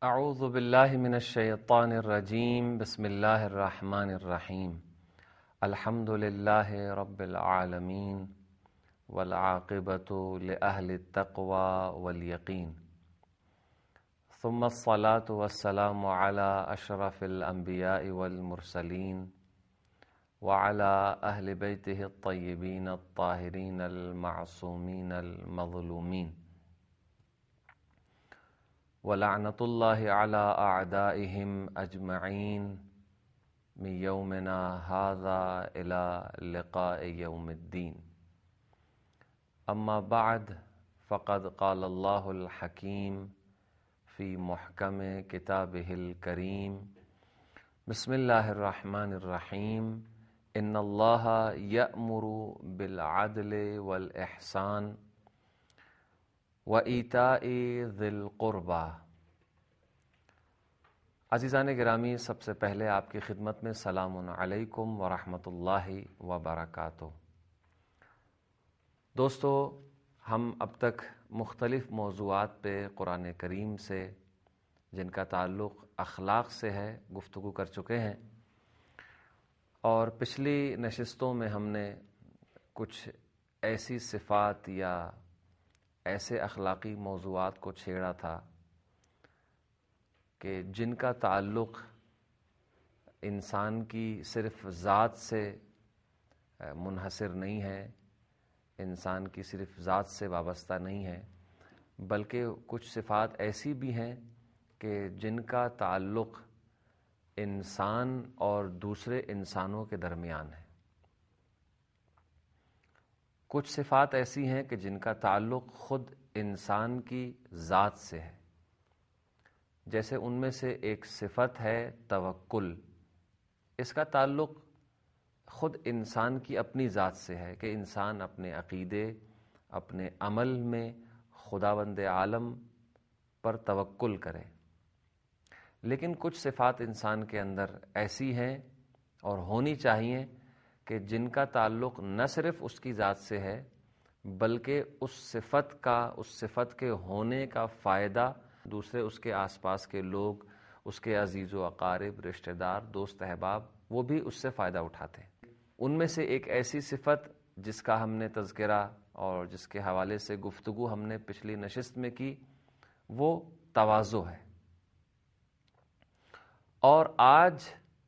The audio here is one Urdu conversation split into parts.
اعوذ باللہ من الشیطان الرجیم بسم اللہ الرحمن الرحیم الحمد للہ رب العالمین والعاقبۃ لأہل التقوی والیقین ثم الصلاة والسلام علی اشرف الانبیاء والمرسلین وعلی اہل بیتہ الطیبین الطاہرین المعصومین المظلومین وَلَعْنَةُ اللَّهِ عَلَىٰ أَعْدَائِهِمْ أَجْمَعِينَ مِنْ يَوْمِنَا هَذَا إِلَىٰ لِقَاءِ يَوْمِ الدِّينِ أَمَّا بَعْدُ فَقَدْ قَالَ اللَّهُ الْحَكِيمُ فِي مُحْكَمِ كِتَابِهِ الْكَرِيمِ بسم اللہ الرحمن الرحیم ان اللہ یأمر بالعدل والإحسان وَإِيتَاءِ ذِي الْقُرْبَى۔ عزیزان گرامی، سب سے پہلے آپ کی خدمت میں سلام علیکم ورحمۃ اللہ وبرکاتہ۔ دوستو، ہم اب تک مختلف موضوعات پہ قرآن کریم سے جن کا تعلق اخلاق سے ہے گفتگو کر چکے ہیں، اور پچھلی نشستوں میں ہم نے کچھ ایسی صفات یا ایسے اخلاقی موضوعات کو چھیڑا تھا کہ جن کا تعلق انسان کی صرف ذات سے منحصر نہیں ہے، انسان کی صرف ذات سے وابستہ نہیں ہے، بلکہ کچھ صفات ایسی بھی ہیں کہ جن کا تعلق انسان اور دوسرے انسانوں کے درمیان ہے۔ کچھ صفات ایسی ہیں کہ جن کا تعلق خود انسان کی ذات سے ہے، جیسے ان میں سے ایک صفت ہے توکل۔ اس کا تعلق خود انسان کی اپنی ذات سے ہے کہ انسان اپنے عقیدے، اپنے عمل میں خداوند عالم پر توکل کرے۔ لیکن کچھ صفات انسان کے اندر ایسی ہیں اور ہونی چاہیے کہ جن کا تعلق نہ صرف اس کی ذات سے ہے، بلکہ اس صفت کے ہونے کا فائدہ دوسرے اس کے آس پاس کے لوگ، اس کے عزیز و اقارب، رشتہ دار، دوست احباب، وہ بھی اس سے فائدہ اٹھاتے ہیں۔ ان میں سے ایک ایسی صفت جس کا ہم نے تذکرہ اور جس کے حوالے سے گفتگو ہم نے پچھلی نشست میں کی، وہ تواضع ہے۔ اور آج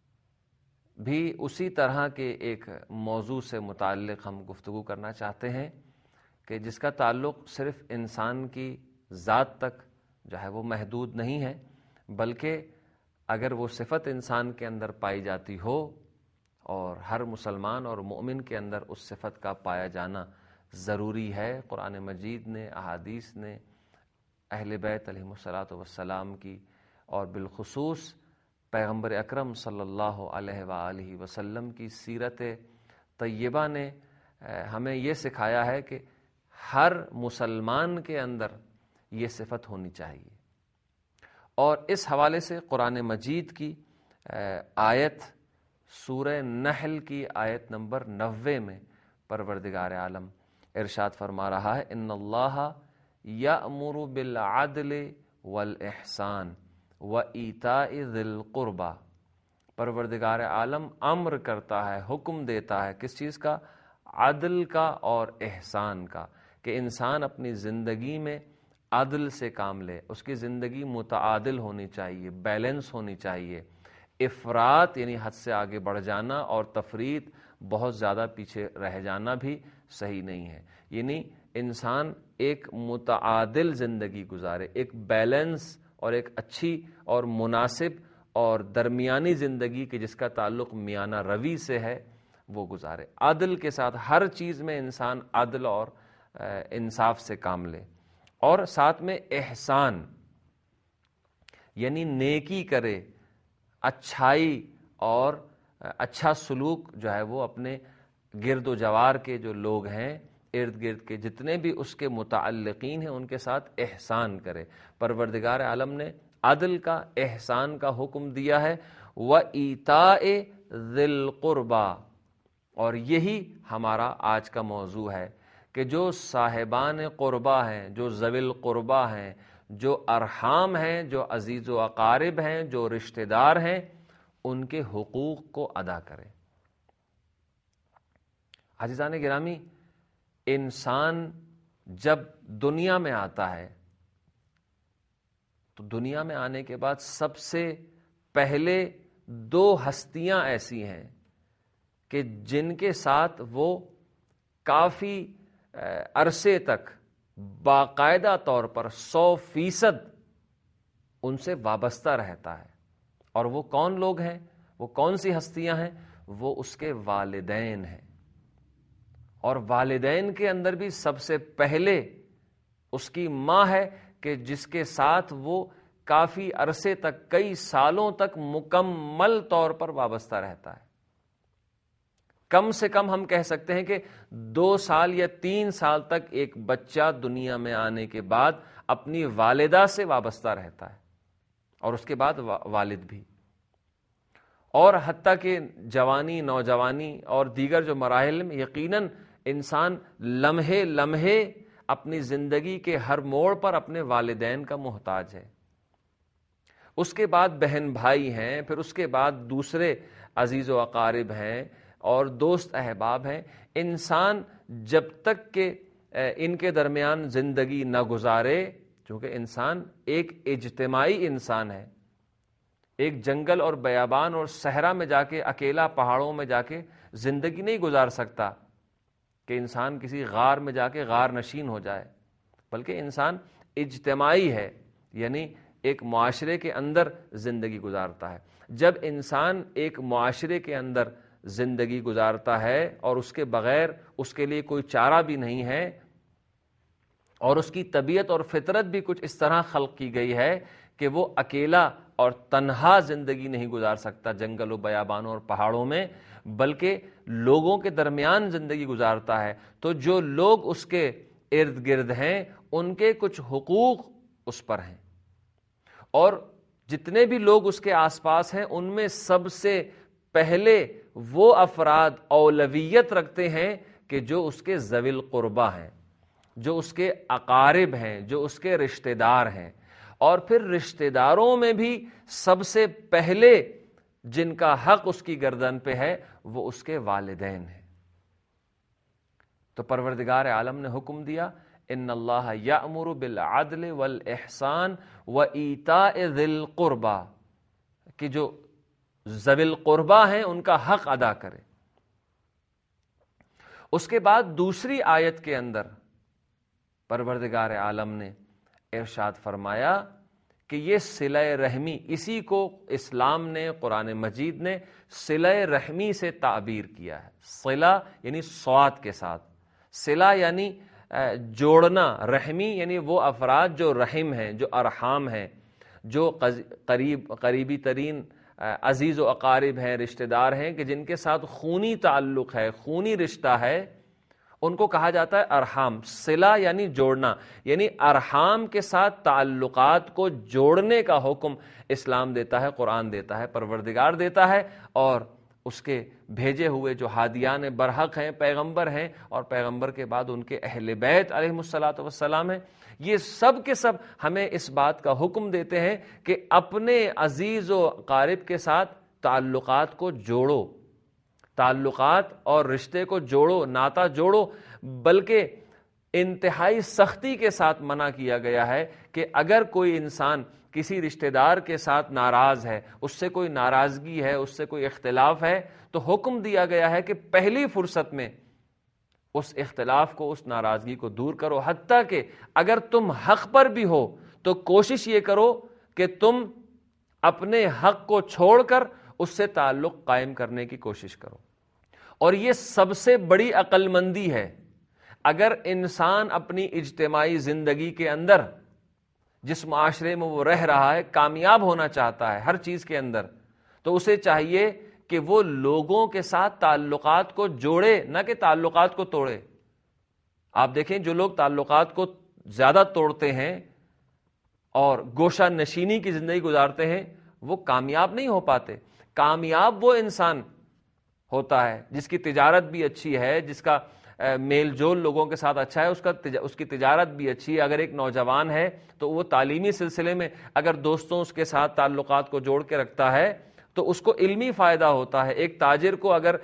بھی اسی طرح کے ایک موضوع سے متعلق ہم گفتگو کرنا چاہتے ہیں کہ جس کا تعلق صرف انسان کی ذات تک جو ہے وہ محدود نہیں ہے، بلکہ اگر وہ صفت انسان کے اندر پائی جاتی ہو، اور ہر مسلمان اور مومن کے اندر اس صفت کا پایا جانا ضروری ہے۔ قرآن مجید نے، احادیث نے، اہل بیت علیہم الصلاۃ والسلام کی، اور بالخصوص پیغمبر اکرم صلی اللہ علیہ وآلہ وسلم کی سیرت طیبہ نے ہمیں یہ سکھایا ہے کہ ہر مسلمان کے اندر یہ صفت ہونی چاہیے۔ اور اس حوالے سے قرآن مجید کی آیت سورہ نحل کی آیت نمبر 90 میں پروردگار عالم ارشاد فرما رہا ہے، ان اللہ یأمر بالعدل والاحسان وَإِيتَاءِ ذِي الْقُرْبَى۔ پروردگار عالم امر کرتا ہے، حکم دیتا ہے، کس چیز کا؟ عدل کا اور احسان کا، کہ انسان اپنی زندگی میں عدل سے کام لے۔ اس کی زندگی متعادل ہونی چاہیے، بیلنس ہونی چاہیے۔ افراط یعنی حد سے آگے بڑھ جانا اور تفریط، بہت زیادہ پیچھے رہ جانا بھی صحیح نہیں ہے۔ یعنی انسان ایک متعادل زندگی گزارے، ایک بیلنس اور ایک اچھی اور مناسب اور درمیانی زندگی کی جس کا تعلق میانہ روی سے ہے وہ گزارے۔ عدل کے ساتھ ہر چیز میں انسان عدل اور انصاف سے کام لے، اور ساتھ میں احسان یعنی نیکی کرے، اچھائی اور اچھا سلوک جو ہے وہ اپنے گرد و جوار کے جو لوگ ہیں، ارد گرد کے جتنے بھی اس کے متعلقین ہیں، ان کے ساتھ احسان کرے۔ پروردگار عالم نے عدل کا، احسان کا حکم دیا ہے، وَإِيتَاءِ ذِي الْقُرْبَى۔ اور یہی ہمارا آج کا موضوع ہے کہ جو صاحبان قربا ہیں، جو ذوی القربا ہیں، جو ارحام ہیں، جو عزیز و اقارب ہیں، جو رشتہ دار ہیں، ان کے حقوق کو ادا کرے۔ عزیزان گرامی، انسان جب دنیا میں آتا ہے تو دنیا میں آنے کے بعد سب سے پہلے دو ہستیاں ایسی ہیں کہ جن کے ساتھ وہ کافی عرصے تک باقاعدہ طور پر 100% ان سے وابستہ رہتا ہے۔ اور وہ کون لوگ ہیں؟ وہ کون سی ہستیاں ہیں؟ وہ اس کے والدین ہیں۔ اور والدین کے اندر بھی سب سے پہلے اس کی ماں ہے کہ جس کے ساتھ وہ کافی عرصے تک، کئی سالوں تک مکمل طور پر وابستہ رہتا ہے۔ کم سے کم ہم کہہ سکتے ہیں کہ 2 سال یا 3 سال تک ایک بچہ دنیا میں آنے کے بعد اپنی والدہ سے وابستہ رہتا ہے، اور اس کے بعد والد بھی۔ اور حتیٰ کہ جوانی، نوجوانی اور دیگر جو مراحل میں یقیناً انسان لمحے لمحے اپنی زندگی کے ہر موڑ پر اپنے والدین کا محتاج ہے۔ اس کے بعد بہن بھائی ہیں، پھر اس کے بعد دوسرے عزیز و اقارب ہیں اور دوست احباب ہیں۔ انسان جب تک کہ ان کے درمیان زندگی نہ گزارے، چونکہ انسان ایک اجتماعی انسان ہے، ایک جنگل اور بیابان اور صحرا میں جا کے، اکیلا پہاڑوں میں جا کے زندگی نہیں گزار سکتا کہ انسان کسی غار میں جا کے غار نشین ہو جائے، بلکہ انسان اجتماعی ہے، یعنی ایک معاشرے کے اندر زندگی گزارتا ہے۔ جب انسان ایک معاشرے کے اندر زندگی گزارتا ہے اور اس کے بغیر اس کے لیے کوئی چارہ بھی نہیں ہے، اور اس کی طبیعت اور فطرت بھی کچھ اس طرح خلق کی گئی ہے کہ وہ اکیلا اور تنہا زندگی نہیں گزار سکتا جنگل و بیابانوں اور پہاڑوں میں، بلکہ لوگوں کے درمیان زندگی گزارتا ہے، تو جو لوگ اس کے ارد گرد ہیں ان کے کچھ حقوق اس پر ہیں، اور جتنے بھی لوگ اس کے آس پاس ہیں ان میں سب سے پہلے وہ افراد اولویت رکھتے ہیں کہ جو اس کے ذوی القربہ ہیں، جو اس کے اقارب ہیں، جو اس کے رشتہ دار ہیں۔ اور پھر رشتہ داروں میں بھی سب سے پہلے جن کا حق اس کی گردن پہ ہے وہ اس کے والدین ہیں۔ تو پروردگار عالم نے حکم دیا، ان اللہ یأمر بالعدل والاحسان وایتاء ذی القربى، کہ جو ذوی القربہ ہیں ان کا حق ادا کرے۔ اس کے بعد دوسری آیت کے اندر پروردگار عالم نے ارشاد فرمایا کہ یہ صلہ رحمی، اسی کو اسلام نے، قرآن مجید نے صلہ رحمی سے تعبیر کیا ہے۔ صلہ یعنی صاد کے ساتھ، صلہ یعنی جوڑنا، رحمی یعنی وہ افراد جو رحم ہیں، جو ارحام ہیں، جو قریبی ترین عزیز و اقارب ہیں، رشتہ دار ہیں، کہ جن کے ساتھ خونی تعلق ہے، خونی رشتہ ہے، ان کو کہا جاتا ہے ارحام۔ صلہ یعنی جوڑنا، یعنی ارحام کے ساتھ تعلقات کو جوڑنے کا حکم اسلام دیتا ہے، قرآن دیتا ہے، پروردگار دیتا ہے، اور اس کے بھیجے ہوئے جو ہادیان برحق ہیں، پیغمبر ہیں، اور پیغمبر کے بعد ان کے اہل بیت علیہم الصلاۃ والسلام ہیں، یہ سب کے سب ہمیں اس بات کا حکم دیتے ہیں کہ اپنے عزیز و اقارب کے ساتھ تعلقات کو جوڑو، تعلقات اور رشتے کو جوڑو، ناتا جوڑو، بلکہ انتہائی سختی کے ساتھ منع کیا گیا ہے کہ اگر کوئی انسان کسی رشتہ دار کے ساتھ ناراض ہے، اس سے کوئی ناراضگی ہے، اس سے کوئی اختلاف ہے، تو حکم دیا گیا ہے کہ پہلی فرصت میں اس اختلاف کو، اس ناراضگی کو دور کرو، حتیٰ کہ اگر تم حق پر بھی ہو تو کوشش یہ کرو کہ تم اپنے حق کو چھوڑ کر اس سے تعلق قائم کرنے کی کوشش کرو۔ اور یہ سب سے بڑی عقل مندی ہے۔ اگر انسان اپنی اجتماعی زندگی کے اندر، جس معاشرے میں وہ رہ رہا ہے، کامیاب ہونا چاہتا ہے ہر چیز کے اندر، تو اسے چاہیے کہ وہ لوگوں کے ساتھ تعلقات کو جوڑے، نہ کہ تعلقات کو توڑے۔ آپ دیکھیں جو لوگ تعلقات کو زیادہ توڑتے ہیں اور گوشہ نشینی کی زندگی گزارتے ہیں، وہ کامیاب نہیں ہو پاتے۔ کامیاب وہ انسان ہوتا ہے جس کی تجارت بھی اچھی ہے، جس کا میل جول لوگوں کے ساتھ اچھا ہے، اس کی تجارت بھی اچھی ہے. اگر ایک نوجوان ہے تو وہ تعلیمی سلسلے میں اگر دوستوں اس کے ساتھ تعلقات کو جوڑ کے رکھتا ہے تو اس کو علمی فائدہ ہوتا ہے. ایک تاجر کو اگر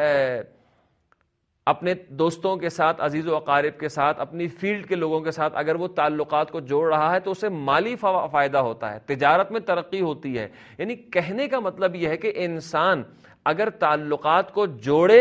اپنے دوستوں کے ساتھ، عزیز و اقارب کے ساتھ، اپنی فیلڈ کے لوگوں کے ساتھ اگر وہ تعلقات کو جوڑ رہا ہے تو اسے مالی فائدہ ہوتا ہے، تجارت میں ترقی ہوتی ہے. یعنی کہنے کا مطلب یہ ہے کہ انسان اگر تعلقات کو جوڑے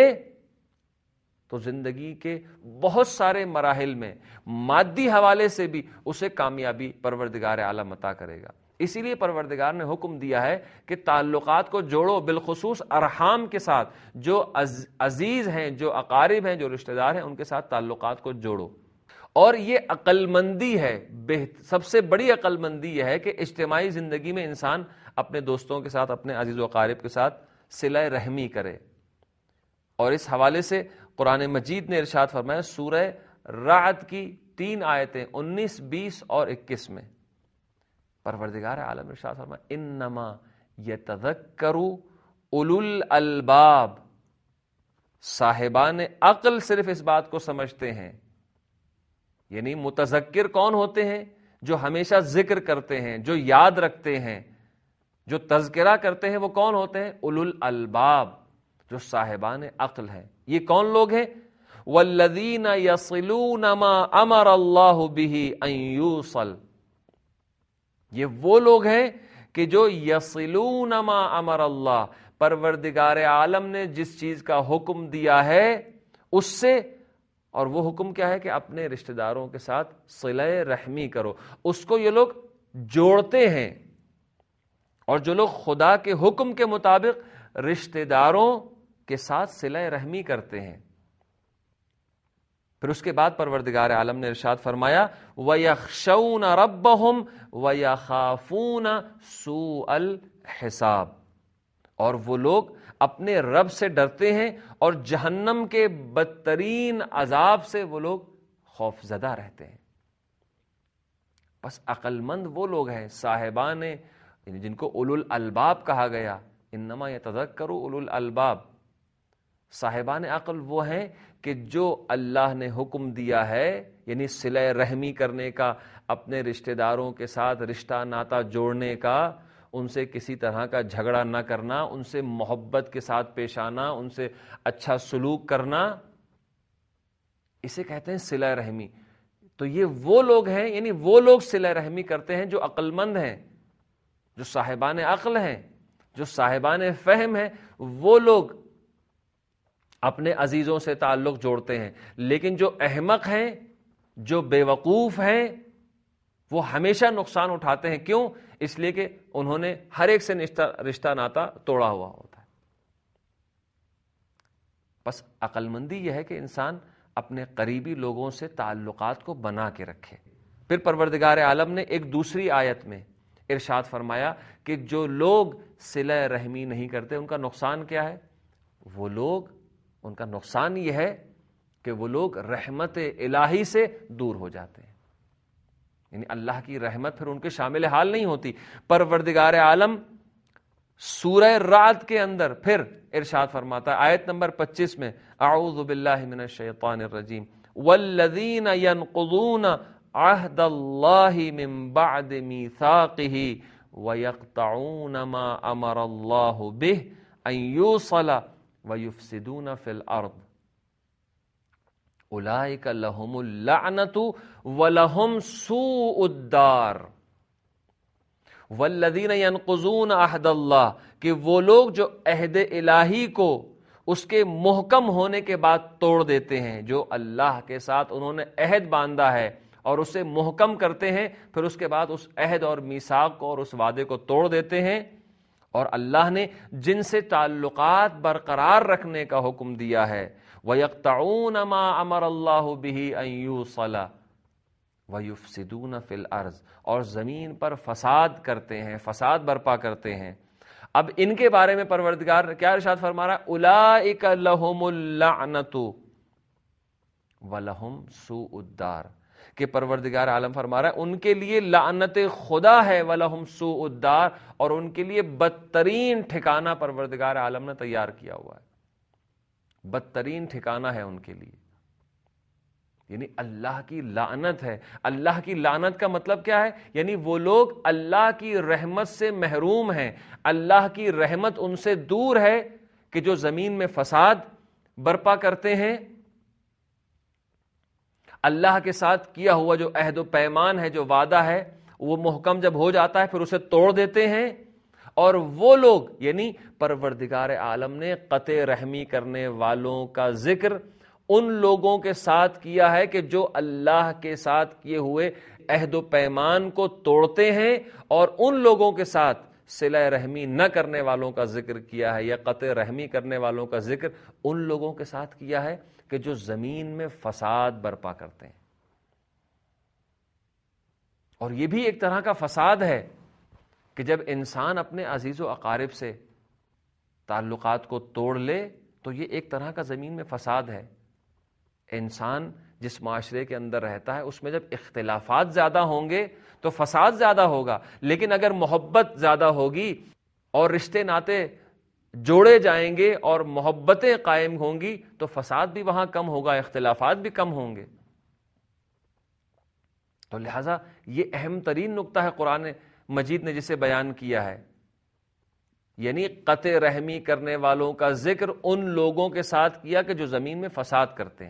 تو زندگی کے بہت سارے مراحل میں مادی حوالے سے بھی اسے کامیابی پروردگار عالم عطا کرے گا. اسی لیے پروردگار نے حکم دیا ہے کہ تعلقات کو جوڑو، بالخصوص ارحام کے ساتھ، جو عزیز ہیں، جو اقارب ہیں، جو رشتہ دار ہیں، ان کے ساتھ تعلقات کو جوڑو. اور یہ عقل مندی ہے، سب سے بڑی عقل مندی یہ ہے کہ اجتماعی زندگی میں انسان اپنے دوستوں کے ساتھ، اپنے عزیز و اقارب کے ساتھ صلہ رحمی کرے. اور اس حوالے سے قرآن مجید نے ارشاد فرمایا سورہ رعد کی 3 آیتیں 19، 20 اور 21 میں پروردگار عالم ارشاد فرمایا انما یتذکر اولو الالباب، صاحبان عقل صرف اس بات کو سمجھتے ہیں. یعنی متذکر کون ہوتے ہیں؟ جو ہمیشہ ذکر کرتے ہیں، جو یاد رکھتے ہیں، جو تذکرہ کرتے ہیں. وہ کون ہوتے ہیں؟ اولو الالباب، جو صاحبان عقل ہیں. یہ کون لوگ ہیں؟ والذین یصلون ما امر اللہ بہ ان یوصل، یہ وہ لوگ ہیں کہ جو یصلون ما امر اللہ، پروردگار عالم نے جس چیز کا حکم دیا ہے اس سے، اور وہ حکم کیا ہے کہ اپنے رشتہ داروں کے ساتھ صلہ رحمی کرو، اس کو یہ لوگ جوڑتے ہیں. اور جو لوگ خدا کے حکم کے مطابق رشتہ داروں کے ساتھ صلہ رحمی کرتے ہیں. پھر اس کے بعد پروردگار عالم نے ارشاد فرمایا وَيَخْشَوْنَ رَبَّهُمْ وَيَخَافُونَ سُوءَ الْحِسَابِ، اور وہ لوگ اپنے رب سے ڈرتے ہیں اور جہنم کے بدترین عذاب سے وہ لوگ خوف زدہ رہتے ہیں. بس عقل مند وہ لوگ ہیں، صاحبان یعنی جن کو اولو الالباب کہا گیا، انما یتذکر اولو الالباب. صاحبان عقل وہ ہیں کہ جو اللہ نے حکم دیا ہے، یعنی صلہ رحمی کرنے کا، اپنے رشتہ داروں کے ساتھ رشتہ ناتا جوڑنے کا، ان سے کسی طرح کا جھگڑا نہ کرنا، ان سے محبت کے ساتھ پیش آنا، ان سے اچھا سلوک کرنا، اسے کہتے ہیں صلہ رحمی. تو یہ وہ لوگ ہیں، یعنی وہ لوگ صلہ رحمی کرتے ہیں جو عقل مند ہیں، جو صاحبان عقل ہیں، جو صاحبان فہم ہیں. وہ لوگ اپنے عزیزوں سے تعلق جوڑتے ہیں. لیکن جو احمق ہیں، جو بے وقوف ہیں، وہ ہمیشہ نقصان اٹھاتے ہیں. کیوں؟ اس لیے کہ انہوں نے ہر ایک سے رشتہ ناتا توڑا ہوا ہوتا ہے. بس عقل مندی یہ ہے کہ انسان اپنے قریبی لوگوں سے تعلقات کو بنا کے رکھے. پھر پروردگار عالم نے ایک دوسری آیت میں ارشاد فرمایا کہ جو لوگ صلہ رحمی نہیں کرتے ان کا نقصان کیا ہے؟ وہ لوگ، ان کا نقصان یہ ہے کہ وہ لوگ رحمت الہی سے دور ہو جاتے ہیں. یعنی اللہ کی رحمت پھر ان کے شامل حال نہیں ہوتی. پروردگار عالم سورہ رعد کے اندر پھر ارشاد فرماتا ہے آیت نمبر 25 میں اعوذ باللہ من الشیطان الرجیم والذین ینقضون عہد اللہ من بعد میثاقہ ویقطعون ما امر اللہ بہ ان یوصل ویفسدون فی الارض اولئک لہم اللعنۃ ولہم سوء الدار. والذین ینقضون عہد اللہ، کہ وہ لوگ جو عہد الہی کو اس کے محکم ہونے کے بعد توڑ دیتے ہیں، جو اللہ کے ساتھ انہوں نے عہد باندھا ہے اور اسے محکم کرتے ہیں، پھر اس کے بعد اس عہد اور میثاق کو اور اس وعدے کو توڑ دیتے ہیں. اور اللہ نے جن سے تعلقات برقرار رکھنے کا حکم دیا ہے وَيَقْطَعُونَ مَا أَمَرَ اللَّهُ بِهِ أَن يُوصَلَ وَيُفْسِدُونَ فِي الْأَرْضِ، اور زمین پر فساد کرتے ہیں، فساد برپا کرتے ہیں. اب ان کے بارے میں پروردگار کیا ارشاد فرما رہا ہے؟ اولئک لہم اللعنۃ ولہم سوء الدار، کہ پروردگار عالم فرما رہا ہے ان کے لیے لعنت خدا ہے، ولہم سوء الدار، اور ان کے لیے بدترین ٹھکانہ پروردگار عالم نے تیار کیا ہوا ہے. بدترین ٹھکانہ ہے ان کے لیے. یعنی اللہ کی لعنت ہے۔ اللہ کی لعنت کا مطلب کیا ہے؟ یعنی وہ لوگ اللہ کی رحمت سے محروم ہیں، اللہ کی رحمت ان سے دور ہے، کہ جو زمین میں فساد برپا کرتے ہیں، اللہ کے ساتھ کیا ہوا جو عہد و پیمان ہے، جو وعدہ ہے، وہ محکم جب ہو جاتا ہے پھر اسے توڑ دیتے ہیں۔ اور وہ لوگ یعنی پروردگار عالم نے قطع رحمی کرنے والوں کا ذکر ان لوگوں کے ساتھ کیا ہے کہ جو اللہ کے ساتھ کیے ہوئے عہد و پیمان کو توڑتے ہیں، اور ان لوگوں کے ساتھ صلہ رحمی نہ کرنے والوں کا ذکر کیا ہے، یا قطع رحمی کرنے والوں کا ذکر ان لوگوں کے ساتھ کیا ہے کہ جو زمین میں فساد برپا کرتے ہیں۔ اور یہ بھی ایک طرح کا فساد ہے کہ جب انسان اپنے عزیز و اقارب سے تعلقات کو توڑ لے تو یہ ایک طرح کا زمین میں فساد ہے۔ انسان جس معاشرے کے اندر رہتا ہے اس میں جب اختلافات زیادہ ہوں گے تو فساد زیادہ ہوگا، لیکن اگر محبت زیادہ ہوگی اور رشتے ناتے جوڑے جائیں گے اور محبتیں قائم ہوں گی تو فساد بھی وہاں کم ہوگا، اختلافات بھی کم ہوں گے۔ تو لہٰذا یہ اہم ترین نقطہ ہے قرآن مجید نے جسے بیان کیا ہے، یعنی قطع رحمی کرنے والوں کا ذکر ان لوگوں کے ساتھ کیا کہ جو زمین میں فساد کرتے ہیں۔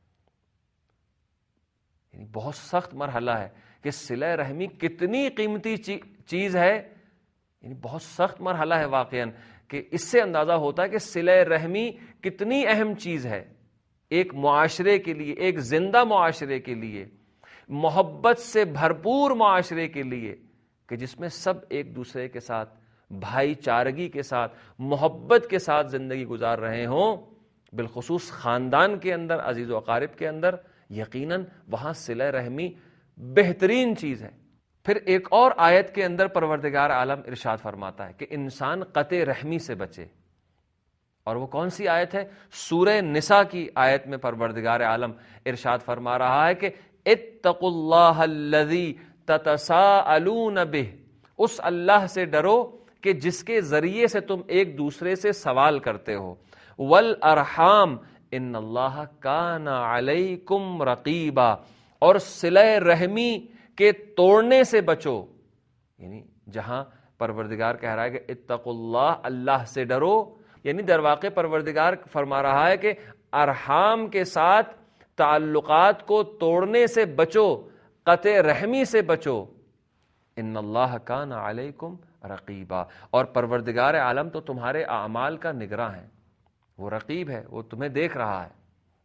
یعنی بہت سخت مرحلہ ہے کہ صلہ رحمی کتنی قیمتی چیز ہے، یعنی بہت سخت مرحلہ ہے واقعاً، کہ اس سے اندازہ ہوتا ہے کہ صلہ رحمی کتنی اہم چیز ہے ایک معاشرے کے لیے، ایک زندہ معاشرے کے لیے، محبت سے بھرپور معاشرے کے لیے، کہ جس میں سب ایک دوسرے کے ساتھ بھائی چارگی کے ساتھ محبت کے ساتھ زندگی گزار رہے ہوں، بالخصوص خاندان کے اندر، عزیز و اقارب کے اندر، یقیناً وہاں صلہ رحمی بہترین چیز ہے۔ پھر ایک اور آیت کے اندر پروردگار عالم ارشاد فرماتا ہے کہ انسان قطع رحمی سے بچے، اور وہ کون سی آیت ہے؟ سورہ نساء کی آیت میں پروردگار عالم ارشاد فرما رہا ہے کہ اتقوا اللہ الذی تتساءلون بہ، اس اللہ سے ڈرو کہ جس کے ذریعے سے تم ایک دوسرے سے سوال کرتے ہو، والارحام ان اللہ کان علیکم رقیبا، اور صلہ رحمی کے توڑنے سے بچو۔ یعنی جہاں پروردگار کہہ رہا ہے کہ اتقوا اللہ، اللہ سے ڈرو، یعنی در واقع پروردگار فرما رہا ہے کہ ارحام کے ساتھ تعلقات کو توڑنے سے بچو، قطع رحمی سے بچو۔ ان اللہ کان علیکم رقیبا، اور پروردگار عالم تو تمہارے اعمال کا نگراں ہے، وہ رقیب ہے، وہ تمہیں دیکھ رہا ہے۔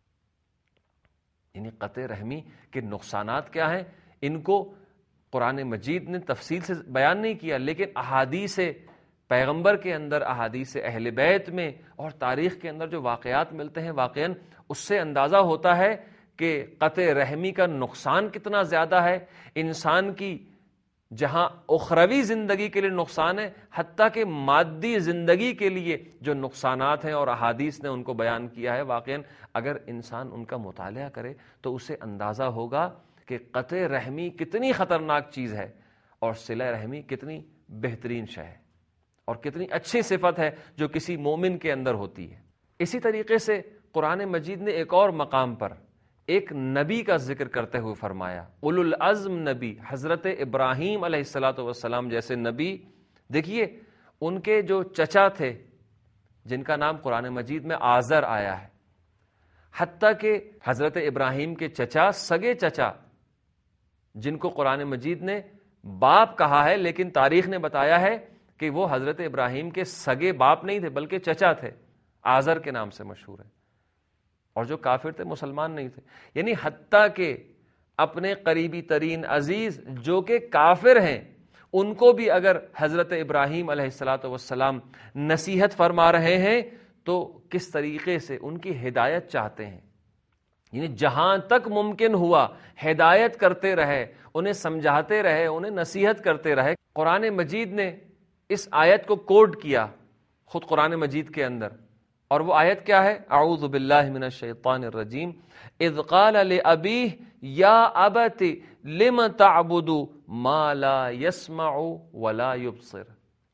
یعنی قطع رحمی کے نقصانات کیا ہیں، ان کو قرآن مجید نے تفصیل سے بیان نہیں کیا، لیکن احادیث پیغمبر کے اندر، احادیث اہل بیت میں اور تاریخ کے اندر جو واقعات ملتے ہیں، واقعاً اس سے اندازہ ہوتا ہے کہ قطع رحمی کا نقصان کتنا زیادہ ہے۔ انسان کی جہاں اخروی زندگی کے لیے نقصان ہے، حتیٰ کہ مادی زندگی کے لیے جو نقصانات ہیں اور احادیث نے ان کو بیان کیا ہے، واقعاً اگر انسان ان کا مطالعہ کرے تو اسے اندازہ ہوگا کہ قطع رحمی کتنی خطرناک چیز ہے، اور صلہ رحمی کتنی بہترین شے ہے، اور کتنی اچھی صفت ہے جو کسی مومن کے اندر ہوتی ہے۔ اسی طریقے سے قرآن مجید نے ایک اور مقام پر ایک نبی کا ذکر کرتے ہوئے فرمایا، اولو العزم نبی، حضرت ابراہیم علیہ السلام جیسے نبی۔ دیکھیے ان کے جو چچا تھے جن کا نام قرآن مجید میں آزر آیا ہے، حتیٰ کہ حضرت ابراہیم کے چچا، سگے چچا، جن کو قرآن مجید نے باپ کہا ہے لیکن تاریخ نے بتایا ہے کہ وہ حضرت ابراہیم کے سگے باپ نہیں تھے بلکہ چچا تھے، آزر کے نام سے مشہور ہے، اور جو کافر تھے، مسلمان نہیں تھے۔ یعنی حتیٰ کہ اپنے قریبی ترین عزیز جو کہ کافر ہیں، ان کو بھی اگر حضرت ابراہیم علیہ السلام نصیحت فرما رہے ہیں تو کس طریقے سے ان کی ہدایت چاہتے ہیں، یعنی جہاں تک ممکن ہوا ہدایت کرتے رہے، انہیں سمجھاتے رہے، انہیں نصیحت کرتے رہے۔ قرآن مجید نے اس آیت کو کوڈ کیا خود قرآن مجید کے اندر، اور وہ آیت کیا ہے؟ اعوذ باللہ من الشیطان الرجیم، اذ قال لأبیہ یا ابت لم تعبد ما لا يسمع ولا يبصر،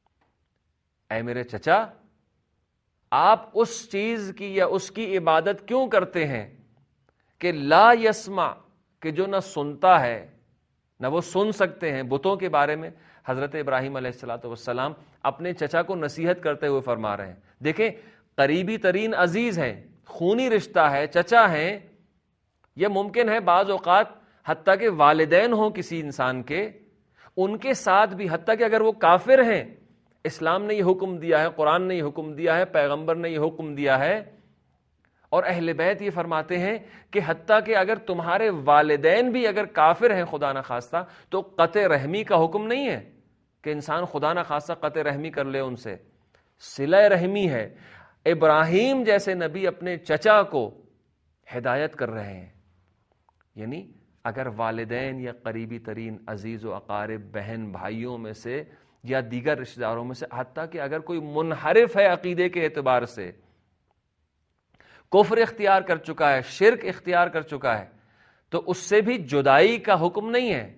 اے میرے چچا، آپ اس چیز کی یا اس کی عبادت کیوں کرتے ہیں کہ لا یسمع، کہ جو نہ سنتا ہے نہ وہ سن سکتے ہیں. بتوں کے بارے میں حضرت ابراہیم علیہ السلام اپنے چچا کو نصیحت کرتے ہوئے فرما رہے ہیں. دیکھیں قریبی ترین عزیز ہیں، خونی رشتہ ہے، چچا ہیں. یہ ممکن ہے بعض اوقات حتیٰ کہ والدین ہوں کسی انسان کے، ان کے ساتھ بھی حتیٰ کہ اگر وہ کافر ہیں، اسلام نے یہ حکم دیا ہے، قرآن نے یہ حکم دیا ہے، پیغمبر نے یہ حکم دیا ہے، اور اہل بیت یہ فرماتے ہیں کہ حتیٰ کہ اگر تمہارے والدین بھی اگر کافر ہیں خدا نہ خواستہ، تو قطع رحمی کا حکم نہیں ہے کہ انسان خدا نہ خواستہ قطع رحمی کر لے ان سے. صلہ رحمی ہے. ابراہیم جیسے نبی اپنے چچا کو ہدایت کر رہے ہیں. یعنی اگر والدین یا قریبی ترین عزیز و اقارب، بہن بھائیوں میں سے یا دیگر رشتہ داروں میں سے، حتیٰ کہ اگر کوئی منحرف ہے عقیدے کے اعتبار سے، کفر اختیار کر چکا ہے، شرک اختیار کر چکا ہے، تو اس سے بھی جدائی کا حکم نہیں ہے،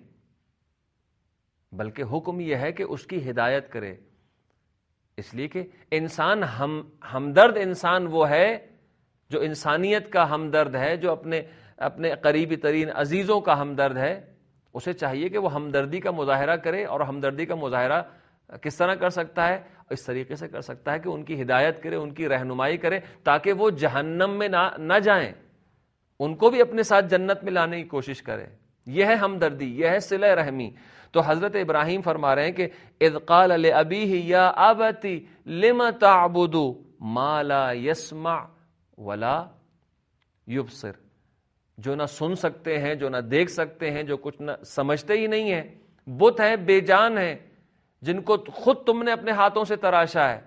بلکہ حکم یہ ہے کہ اس کی ہدایت کرے. اس لیے کہ انسان ہمدرد انسان وہ ہے جو انسانیت کا ہمدرد ہے، جو اپنے قریبی ترین عزیزوں کا ہمدرد ہے. اسے چاہیے کہ وہ ہمدردی کا مظاہرہ کرے، اور ہمدردی کا مظاہرہ کس طرح کر سکتا ہے؟ اس طریقے سے کر سکتا ہے کہ ان کی ہدایت کرے، ان کی رہنمائی کرے، تاکہ وہ جہنم میں نہ جائیں، ان کو بھی اپنے ساتھ جنت میں لانے کی کوشش کرے. یہ ہے ہمدردی، یہ ہے صلہ رحمی. تو حضرت ابراہیم فرما رہے ہیں کہ اذ قال لأبیہ یا ابت لم تعبد ما لا يسمع ولا يبصر. جو نہ سن سکتے ہیں، جو نہ دیکھ سکتے ہیں، جو کچھ نہ سمجھتے ہی نہیں ہیں، بت ہیں، بے جان ہیں، جن کو خود تم نے اپنے ہاتھوں سے تراشا ہے.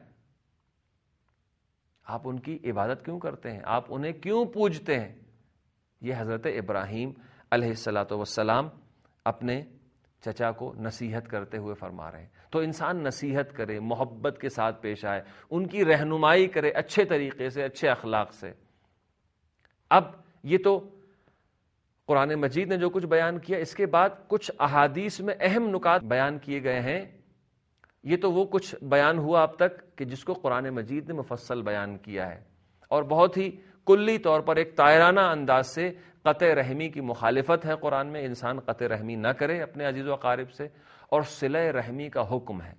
آپ ان کی عبادت کیوں کرتے ہیں؟ آپ انہیں کیوں پوجتے ہیں؟ یہ حضرت ابراہیم علیہ السلام اپنے چچا کو نصیحت کرتے ہوئے فرما رہے ہیں. تو انسان نصیحت کرے، محبت کے ساتھ پیش آئے، ان کی رہنمائی کرے اچھے طریقے سے، اچھے اخلاق سے. اب یہ تو قرآن مجید نے جو کچھ بیان کیا، اس کے بعد کچھ احادیث میں اہم نکات بیان کیے گئے ہیں. یہ تو وہ کچھ بیان ہوا اب تک کہ جس کو قرآن مجید نے مفصل بیان کیا ہے، اور بہت ہی کلی طور پر ایک طائرانہ انداز سے قطع رحمی کی مخالفت ہے قرآن میں. انسان قطع رحمی نہ کرے اپنے عزیز و اقارب سے، اور صلہ رحمی کا حکم ہے.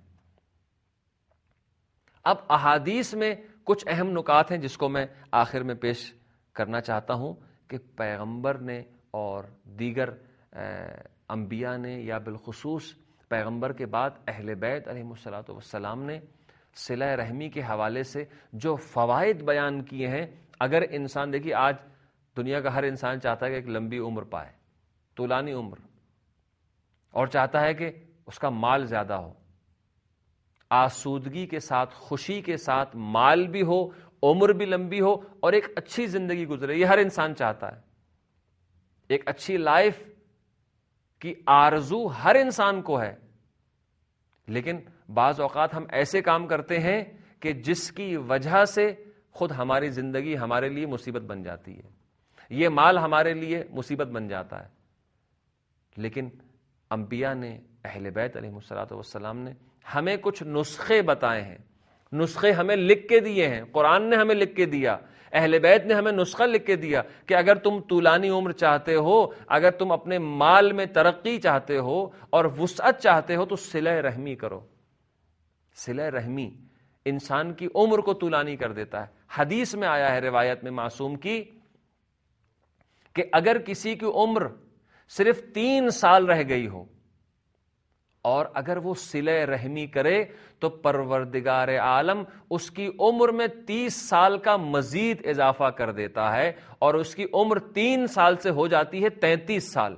اب احادیث میں کچھ اہم نکات ہیں جس کو میں آخر میں پیش کرنا چاہتا ہوں کہ پیغمبر نے اور دیگر انبیاء نے، یا بالخصوص پیغمبر کے بعد اہل بیت علیہ السلام نے صلہ رحمی کے حوالے سے جو فوائد بیان کیے ہیں. اگر انسان، دیکھیے آج دنیا کا ہر انسان چاہتا ہے کہ ایک لمبی عمر پائے، طولانی عمر، اور چاہتا ہے کہ اس کا مال زیادہ ہو، آسودگی کے ساتھ، خوشی کے ساتھ مال بھی ہو، عمر بھی لمبی ہو، اور ایک اچھی زندگی گزرے. یہ ہر انسان چاہتا ہے. ایک اچھی لائف کی آرزو ہر انسان کو ہے. لیکن بعض اوقات ہم ایسے کام کرتے ہیں کہ جس کی وجہ سے خود ہماری زندگی ہمارے لیے مصیبت بن جاتی ہے، یہ مال ہمارے لیے مصیبت بن جاتا ہے. لیکن انبیاء نے، اہل بیت علیہ السلام نے ہمیں کچھ نسخے بتائے ہیں، نسخے ہمیں لکھ کے دیے ہیں. قرآن نے ہمیں لکھ کے دیا، اہل بیت نے ہمیں نسخہ لکھ کے دیا کہ اگر تم طولانی عمر چاہتے ہو، اگر تم اپنے مال میں ترقی چاہتے ہو اور وسعت چاہتے ہو، تو صلہ رحمی کرو. صلہ رحمی انسان کی عمر کو طولانی کر دیتا ہے. حدیث میں آیا ہے، روایت میں معصوم کی، کہ اگر کسی کی عمر صرف 3 سال رہ گئی ہو اور اگر وہ صلہ رحمی کرے تو پروردگار عالم اس کی عمر میں 30 سال کا مزید اضافہ کر دیتا ہے، اور اس کی عمر 3 سال سے ہو جاتی ہے 33 سال.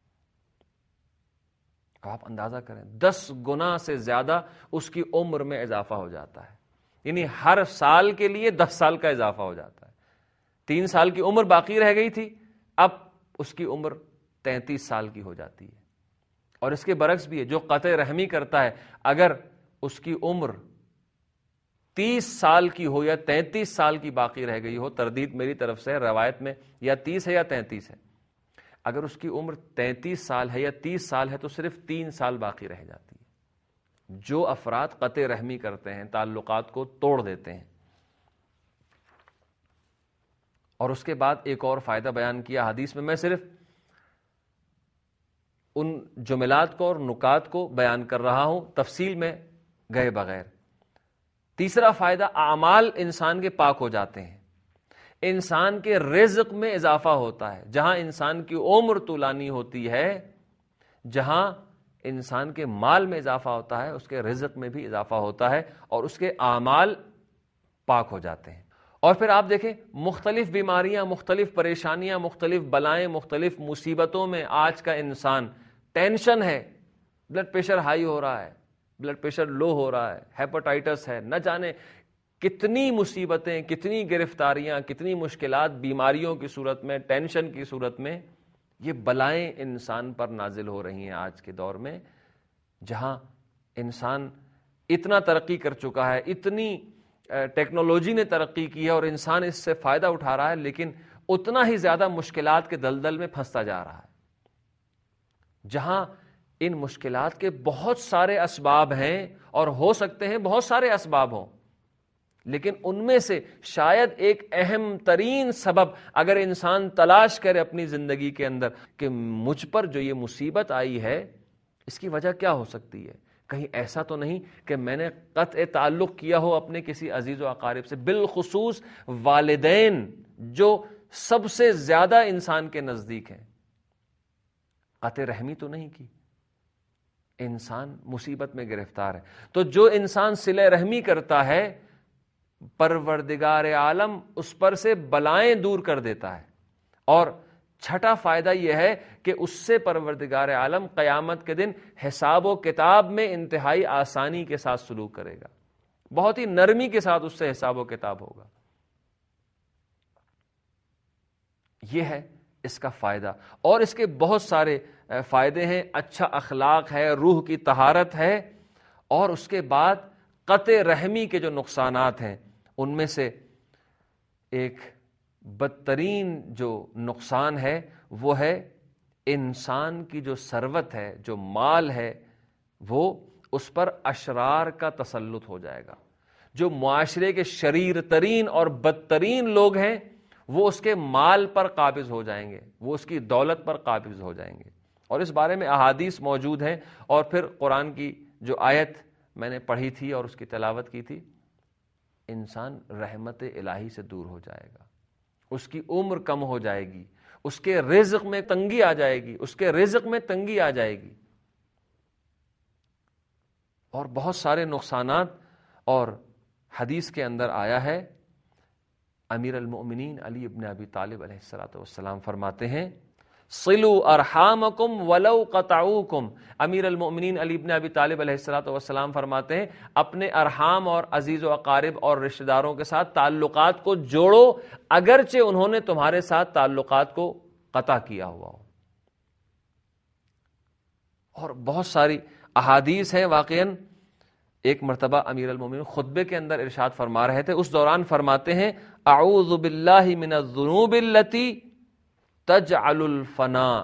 آپ اندازہ کریں، 10 گنا سے زیادہ اس کی عمر میں اضافہ ہو جاتا ہے. یعنی ہر سال کے لیے 10 سال کا اضافہ ہو جاتا ہے. 3 سال کی عمر باقی رہ گئی تھی، اب اس کی عمر 33 سال کی ہو جاتی ہے. اور اس کے برعکس بھی ہے، جو قطع رحمی کرتا ہے، اگر اس کی عمر 30 سال کی ہو یا 33 سال کی باقی رہ گئی ہو، تردید میری طرف سے روایت میں یا 30 ہے یا 33 ہے، اگر اس کی عمر 33 سال ہے یا 30 سال ہے تو صرف 3 سال باقی رہ جاتی ہے. جو افراد قطع رحمی کرتے ہیں، تعلقات کو توڑ دیتے ہیں، اور اس کے بعد ایک اور فائدہ بیان کیا حدیث میں صرف ان جملات کو اور نکات کو بیان کر رہا ہوں تفصیل میں گئے بغیر. تیسرا فائدہ، اعمال انسان کے پاک ہو جاتے ہیں، انسان کے رزق میں اضافہ ہوتا ہے. جہاں انسان کی عمر طولانی ہوتی ہے، جہاں انسان کے مال میں اضافہ ہوتا ہے، اس کے رزق میں بھی اضافہ ہوتا ہے اور اس کے اعمال پاک ہو جاتے ہیں. اور پھر آپ دیکھیں مختلف بیماریاں، مختلف پریشانیاں، مختلف بلائیں، مختلف مصیبتوں میں آج کا انسان ٹینشن ہے، بلڈ پریشر ہائی ہو رہا ہے، بلڈ پریشر لو ہو رہا ہے، ہیپاٹائٹس ہے، نہ جانے کتنی مصیبتیں، کتنی گرفتاریاں، کتنی مشکلات بیماریوں کی صورت میں، ٹینشن کی صورت میں، یہ بلائیں انسان پر نازل ہو رہی ہیں آج کے دور میں. جہاں انسان اتنا ترقی کر چکا ہے، اتنی ٹیکنالوجی نے ترقی کی ہے اور انسان اس سے فائدہ اٹھا رہا ہے، لیکن اتنا ہی زیادہ مشکلات کے دلدل میں پھنستا جا رہا ہے. جہاں ان مشکلات کے بہت سارے اسباب ہیں اور ہو سکتے ہیں بہت سارے اسباب ہوں، لیکن ان میں سے شاید ایک اہم ترین سبب اگر انسان تلاش کرے اپنی زندگی کے اندر کہ مجھ پر جو یہ مصیبت آئی ہے اس کی وجہ کیا ہو سکتی ہے، کہیں ایسا تو نہیں کہ میں نے قطع تعلق کیا ہو اپنے کسی عزیز و اقارب سے، بالخصوص والدین جو سب سے زیادہ انسان کے نزدیک ہیں. قطع رحمی تو نہیں کی، انسان مصیبت میں گرفتار ہے. تو جو انسان صلہ رحمی کرتا ہے، پروردگار عالم اس پر سے بلائیں دور کر دیتا ہے. اور چھٹا فائدہ یہ ہے کہ اس سے پروردگار عالم قیامت کے دن حساب و کتاب میں انتہائی آسانی کے ساتھ سلوک کرے گا، بہت ہی نرمی کے ساتھ اس سے حساب و کتاب ہوگا. یہ ہے اس کا فائدہ. اور اس کے بہت سارے فائدے ہیں. اچھا اخلاق ہے، روح کی طہارت ہے، اور اس کے بعد قطع رحمی کے جو نقصانات ہیں ان میں سے ایک بدترین جو نقصان ہے وہ ہے انسان کی جو ثروت ہے، جو مال ہے، وہ اس پر اشرار کا تسلط ہو جائے گا. جو معاشرے کے شریر ترین اور بدترین لوگ ہیں وہ اس کے مال پر قابض ہو جائیں گے، وہ اس کی دولت پر قابض ہو جائیں گے. اور اس بارے میں احادیث موجود ہیں. اور پھر قرآن کی جو آیت میں نے پڑھی تھی اور اس کی تلاوت کی تھی، انسان رحمت الہی سے دور ہو جائے گا، اس کی عمر کم ہو جائے گی، اس کے رزق میں تنگی آ جائے گی، اس کے رزق میں تنگی آ جائے گی، اور بہت سارے نقصانات. اور حدیث کے اندر آیا ہے، امیر المؤمنین علی ابن ابی طالب علیہ الصلوۃ والسلام فرماتے ہیں صلوا ارحامکم ولو قطعوکم. امیر المؤمنین علی ابن ابی طالب علیہ الصلوۃ والسلام فرماتے ہیں اپنے ارحام اور عزیز و اقارب اور رشتہ داروں کے ساتھ تعلقات کو جوڑو اگرچہ انہوں نے تمہارے ساتھ تعلقات کو قطع کیا ہوا ہو. اور بہت ساری احادیث ہیں. واقعاً ایک مرتبہ امیر المومنین خطبے کے اندر ارشاد فرما رہے تھے، اس دوران فرماتے ہیں اعوذ باللہ من الذنوب التي تجعل الفنا،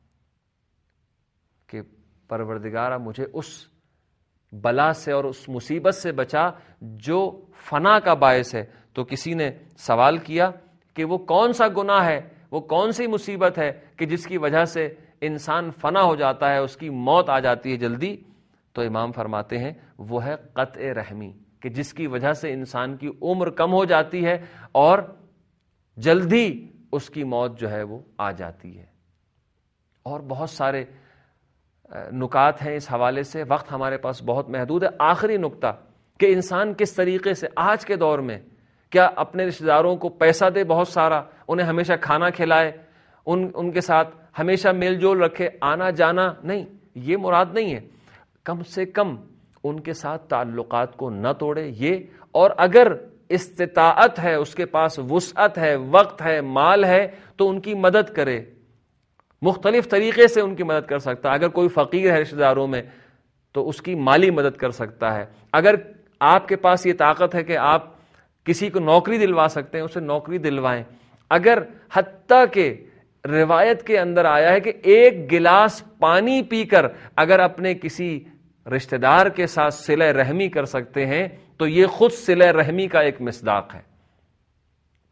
کہ پروردگارہ مجھے اس بلا سے اور اس مصیبت سے بچا جو فنا کا باعث ہے. تو کسی نے سوال کیا کہ وہ کون سا گناہ ہے، وہ کون سی مصیبت ہے کہ جس کی وجہ سے انسان فنا ہو جاتا ہے، اس کی موت آ جاتی ہے جلدی. تو امام فرماتے ہیں وہ ہے قطع رحمی، کہ جس کی وجہ سے انسان کی عمر کم ہو جاتی ہے اور جلدی اس کی موت جو ہے وہ آ جاتی ہے. اور بہت سارے نکات ہیں اس حوالے سے، وقت ہمارے پاس بہت محدود ہے. آخری نکتہ کہ انسان کس طریقے سے آج کے دور میں کیا اپنے رشتہ داروں کو پیسہ دے بہت سارا، انہیں ہمیشہ کھانا کھلائے، ان کے ساتھ ہمیشہ میل جول رکھے، آنا جانا نہیں، یہ مراد نہیں ہے. کم سے کم ان کے ساتھ تعلقات کو نہ توڑے یہ. اور اگر استطاعت ہے، اس کے پاس وسعت ہے، وقت ہے، مال ہے، تو ان کی مدد کرے. مختلف طریقے سے ان کی مدد کر سکتا ہے. اگر کوئی فقیر ہے رشتہ داروں میں تو اس کی مالی مدد کر سکتا ہے. اگر آپ کے پاس یہ طاقت ہے کہ آپ کسی کو نوکری دلوا سکتے ہیں، اسے نوکری دلوائیں. اگر حتیٰ کہ روایت کے اندر آیا ہے کہ ایک گلاس پانی پی کر اگر اپنے کسی رشتہ دار کے ساتھ صلہ رحمی کر سکتے ہیں تو یہ خود صلہ رحمی کا ایک مصداق ہے.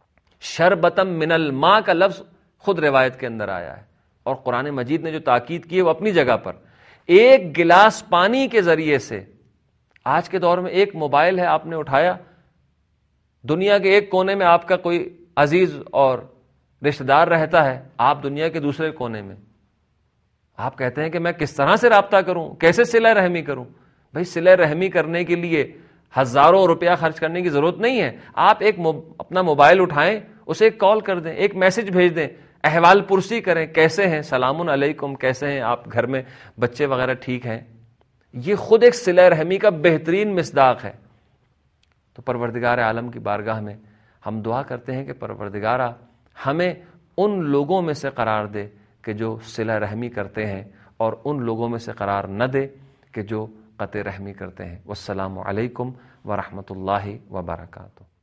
شربتم من الماء کا لفظ خود روایت کے اندر آیا ہے، اور قرآن مجید نے جو تاکید کی ہے وہ اپنی جگہ پر، ایک گلاس پانی کے ذریعے سے۔ آج کے دور میں ایک موبائل ہے، آپ نے اٹھایا، دنیا کے ایک کونے میں آپ کا کوئی عزیز اور رشتہ دار رہتا ہے، آپ دنیا کے دوسرے کونے میں، آپ کہتے ہیں کہ میں کس طرح سے رابطہ کروں، کیسے صلہ رحمی کروں؟ بھائی صلہ رحمی کرنے کے لیے ہزاروں روپیہ خرچ کرنے کی ضرورت نہیں ہے، آپ اپنا موبائل اٹھائیں، اسے ایک کال کر دیں، ایک میسج بھیج دیں، احوال پرسی کریں، کیسے ہیں، سلام علیکم، کیسے ہیں آپ، گھر میں بچے وغیرہ ٹھیک ہیں۔ یہ خود ایک صلہ رحمی کا بہترین مصداق ہے۔ تو پروردگار عالم کی بارگاہ میں ہم دعا کرتے ہیں کہ پروردگارا ہمیں ان لوگوں میں سے قرار دے کہ جو صلہ رحمی کرتے ہیں، اور ان لوگوں میں سے قرار نہ دے کہ جو قطع رحمی کرتے ہیں۔ والسلام علیکم ورحمۃ اللہ وبرکاتہ۔